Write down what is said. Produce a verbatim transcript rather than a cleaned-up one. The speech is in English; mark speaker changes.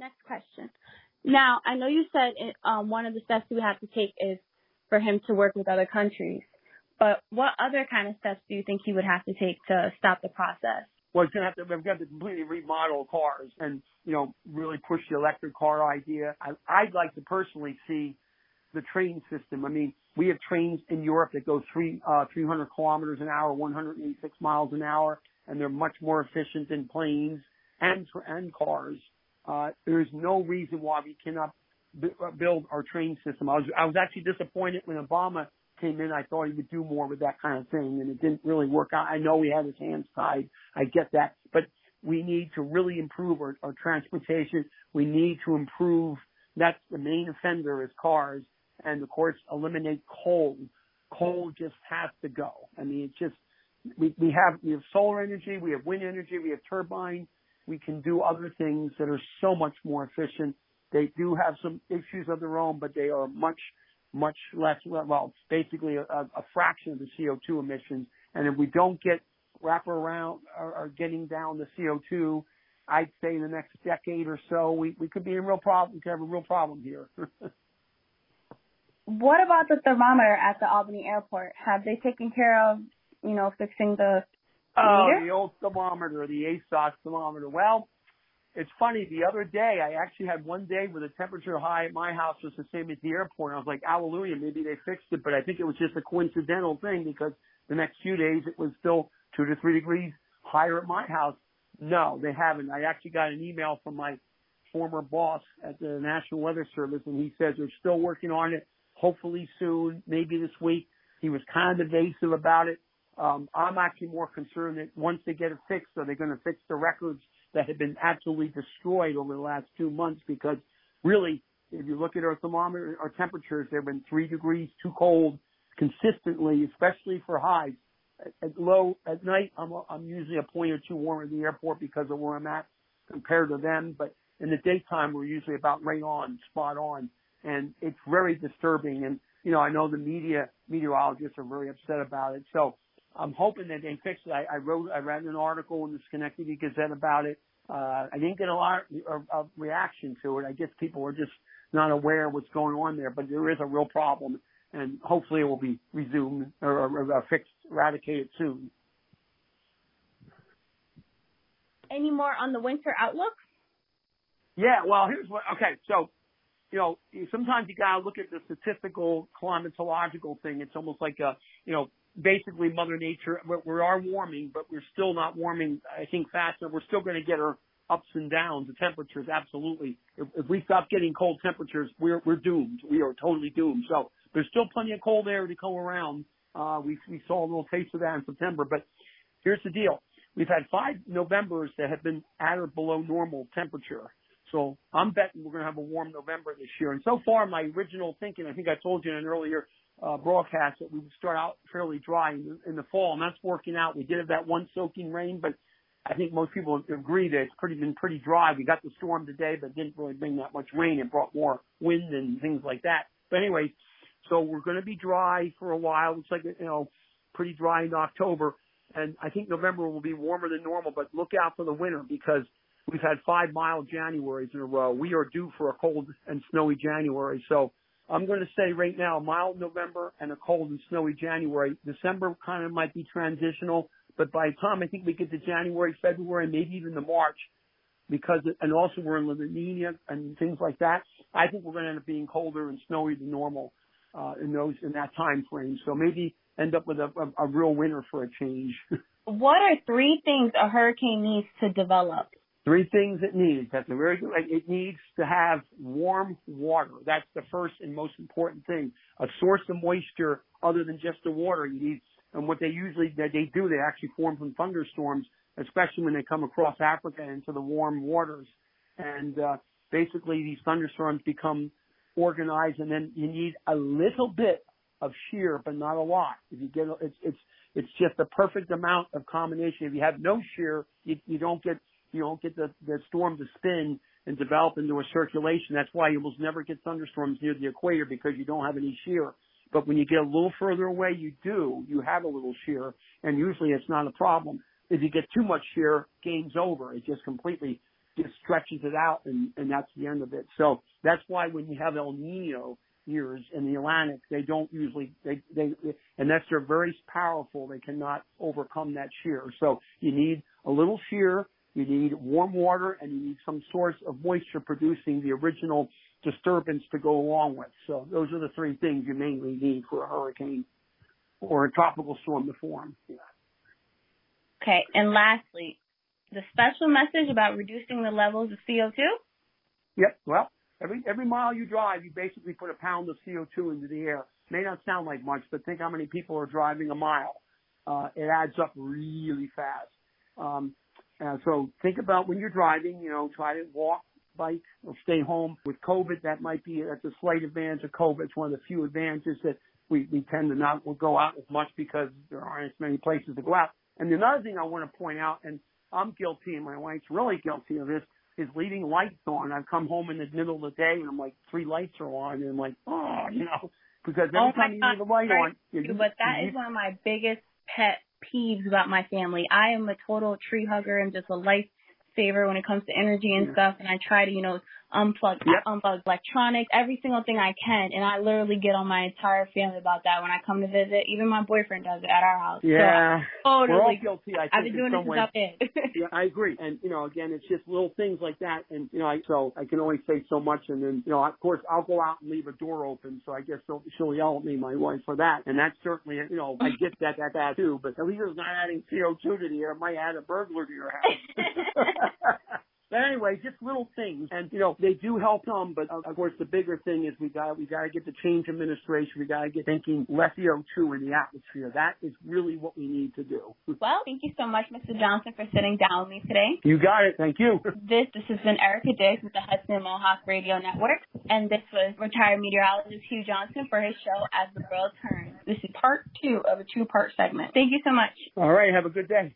Speaker 1: Next question. Now, I know you said it, um, one of the steps we have to take is for him to work with other countries. But what other kind of steps do you think he would have to take to stop the process?
Speaker 2: Well, it's going to have to, we've got to completely remodel cars and, you know, really push the electric car idea. I, I'd like to personally see the train system. I mean, we have trains in Europe that go three, uh, three hundred kilometers an hour, one hundred eighty-six miles an hour, and they're much more efficient than planes and, and cars. Uh, there's no reason why we cannot b- build our train system. I was, I was actually disappointed when Obama came in. I thought he would do more with that kind of thing, and it didn't really work out. I know he had his hands tied. I get that. But we need to really improve our, our transportation. We need to improve. That's the main offender is cars. And, of course, eliminate coal. Coal just has to go. I mean, it's just, we, we have, we have solar energy, we have wind energy, we have turbine. We can do other things that are so much more efficient. They do have some issues of their own, but they are much, much less, well, it's basically a, a fraction of the C O two emissions. And if we don't get, wrap around or, or getting down the C O two, I'd say in the next decade or so, we, we could be in real problem, we could have a real problem here.
Speaker 1: What about the thermometer at the Albany airport? Have they taken care of, you know, fixing the
Speaker 2: Oh,
Speaker 1: meter?
Speaker 2: the old thermometer, the A S O S thermometer. Well, it's funny. The other day, I actually had one day where the temperature high at my house was the same at the airport. I was like, hallelujah, maybe they fixed it. But I think it was just a coincidental thing because the next few days it was still two to three degrees higher at my house. No, they haven't. I actually got an email from my former boss at the National Weather Service, and he says they're still working on it. Hopefully soon, maybe this week. He was kind of evasive about it. Um, I'm actually more concerned that once they get it fixed, are they going to fix the records that have been absolutely destroyed over the last two months? Because really, if you look at our thermometer, our temperatures, they've been three degrees too cold consistently, especially for highs. At, at low, at night, I'm, I'm usually a point or two warmer at the airport because of where I'm at compared to them. But in the daytime, we're usually about right on, spot on. And it's very disturbing. And, you know, I know the media, meteorologists are very upset about it. So I'm hoping that they fix it. I, I wrote, I read an article in the Schenectady Gazette about it. Uh, I didn't get a lot of, of reaction to it. I guess people are just not aware of what's going on there, but there is a real problem. And hopefully it will be resumed or, or, or fixed, eradicated soon.
Speaker 1: Any more on the winter outlook?
Speaker 2: Yeah, well, here's what, okay, so, you know, sometimes you gotta look at the statistical climatological thing. It's almost like a, you know, basically Mother Nature. We are warming, but we're still not warming, I think, fast enough. We're still going to get our ups and downs, the temperatures, absolutely. If, if we stop getting cold temperatures, we're we're doomed. We are totally doomed. So there's still plenty of cold air to go around. Uh, we we saw a little taste of that in September. But here's the deal: we've had five Novembers that have been at or below normal temperature. So I'm betting we're going to have a warm November this year. And so far, my original thinking, I think I told you in an earlier uh, broadcast that we would start out fairly dry in the, in the fall, and that's working out. We did have that one soaking rain, but I think most people agree that it's pretty been pretty dry. We got the storm today, but didn't really bring that much rain. It brought more wind and things like that. But anyway, so we're going to be dry for a while. Looks like, you know, pretty dry in October. And I think November will be warmer than normal, but look out for the winter because we've had five mild Januaries in a row. We are due for a cold and snowy January. So I'm going to say right now, a mild November and a cold and snowy January. December kind of might be transitional, but by the time I think we get to January, February, maybe even to March, because, and also we're in La Nina and things like that, I think we're going to end up being colder and snowy than normal uh, in those, in that time frame. So maybe end up with a, a, a real winter for a change.
Speaker 1: What are three things a hurricane needs to develop?
Speaker 2: Three things it needs. That's a very good. It needs to have warm water. That's the first and most important thing. A source of moisture other than just the water. You need, and what they usually they do, they actually form from thunderstorms, especially when they come across Africa into the warm waters. And uh, basically, these thunderstorms become organized, and then you need a little bit of shear, but not a lot. If you get, it's it's it's just the perfect amount of combination. If you have no shear, you, you don't get. You don't get the, the storm to spin and develop into a circulation. That's why you almost never get thunderstorms near the equator because you don't have any shear. But when you get a little further away, you do. You have a little shear, and usually it's not a problem. If you get too much shear, game's over. It just completely just stretches it out, and, and that's the end of it. So that's why when you have El Nino years in the Atlantic, they don't usually, they, they, unless they're very powerful, they cannot overcome that shear. So you need a little shear, you need warm water, and you need some source of moisture producing the original disturbance to go along with. So those are the three things you mainly need for a hurricane or a tropical storm to form. Yeah.
Speaker 1: Okay, and lastly, the special message about reducing the levels of C O two?
Speaker 2: Yep. Well, every every mile you drive, you basically put a pound of C O two into the air. May not sound like much, but think how many people are driving a mile. Uh, it adds up really fast. Um, uh, so think about when you're driving, you know, try to walk, bike, or stay home. With COVID, that might be, that's a slight advantage of COVID. It's one of the few advantages that we, we tend to not go out as much because there aren't as many places to go out. And another thing I want to point out, and I'm guilty and my wife's really guilty of this, is leaving lights on. I've come home in the middle of the day and I'm like, three lights are on, and I'm like, oh, you know, because every
Speaker 1: oh
Speaker 2: time you leave a light
Speaker 1: right.
Speaker 2: on. You,
Speaker 1: but that
Speaker 2: you,
Speaker 1: is one of my biggest pet peeves about my family. I am a total tree hugger and just a lifesaver when it comes to energy and yeah. stuff, and I try to, you know, unplug, yep. unplug electronics, every single thing I can, and I literally get on my entire family about that when I come to visit. Even my boyfriend does it at our house.
Speaker 2: Yeah,
Speaker 1: so totally,
Speaker 2: we're all guilty. I think
Speaker 1: I've been doing
Speaker 2: in
Speaker 1: this
Speaker 2: some
Speaker 1: since I've been.
Speaker 2: Yeah, I agree. And you know, again, it's just little things like that. And you know, I, so I can only say so much. And then, you know, of course, I'll go out and leave a door open. So I guess she'll, she'll yell at me, my wife, for that. And that's certainly, you know, I get that that that too. But at least it's not adding C O two to the air. It might add a burglar to your house. But anyway, just little things, and you know they do help some. But of course, the bigger thing is we got we got to get the change administration. We got to get thinking less C O two in the atmosphere. That is really what we need to do.
Speaker 1: Well, thank you so much, Mister Johnson, for sitting down with me today.
Speaker 2: You got it. Thank you.
Speaker 1: This this has been Erica Dix with the Hudson Mohawk Radio Network, and this was retired meteorologist Hugh Johnson for his show As the World Turns. This is part two of a two-part segment. Thank you so much.
Speaker 2: All right. Have a good day.